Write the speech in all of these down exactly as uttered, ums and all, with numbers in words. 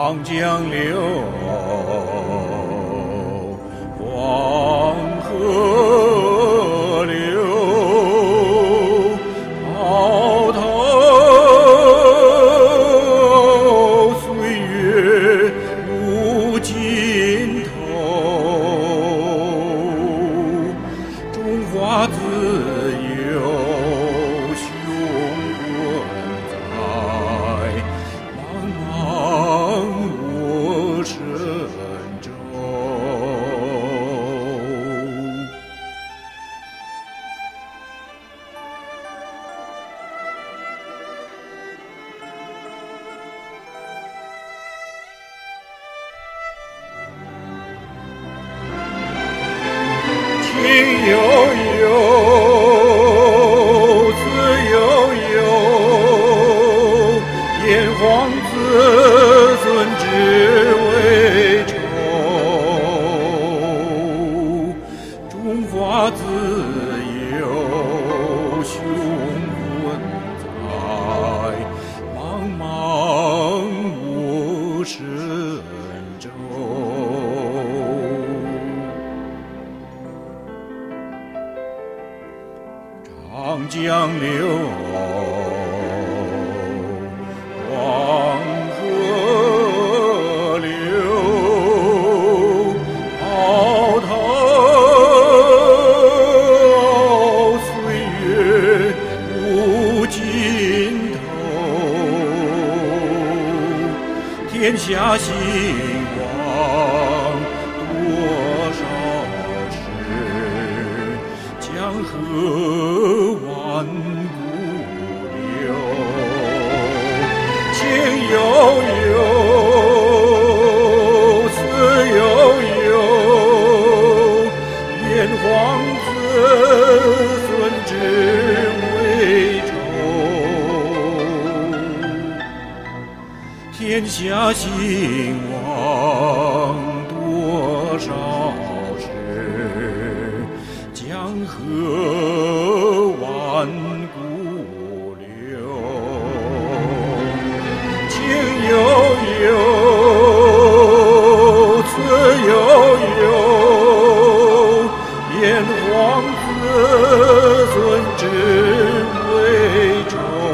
长江流，黄河流，滔滔岁月无尽头。中华自由雄浑在茫茫我神州。情悠悠，自悠悠，炎黄子孙只为仇。中华自由雄浑在茫茫我神州。长江流，黄河流，滔滔岁月无尽头。天下兴亡多少事，江河万古流。情悠悠，思悠悠，炎黄子孙只为仇。天下兴亡多少事，江河万古流。情悠悠，思悠悠，炎黄子孙只为仇。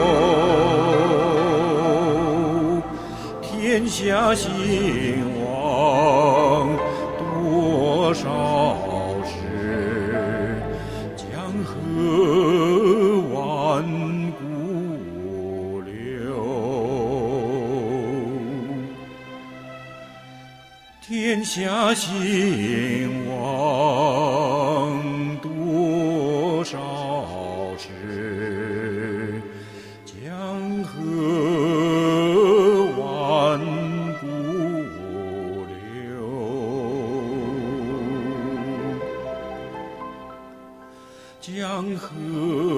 天下兴亡多少事，江河万古流。天下兴亡多少事，江河万古流。江河